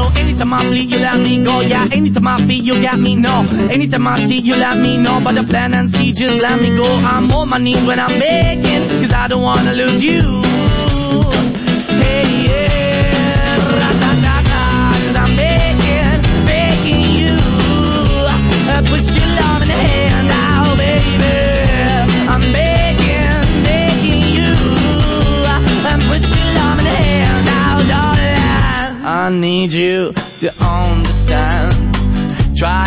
Anytime I bleed, you let me go. Yeah, anytime I feel, you got me, no. Anytime I see, you let me know. But the plan and see, just let me go. I'm on my knees when I'm begging, cause I don't wanna lose you. Hey, yeah, ra-ta-ta-ta, cause I'm begging you. Put your love in the hand now, baby. I'm begging you. Put your love in the hand now, darling. I need you to understand. Try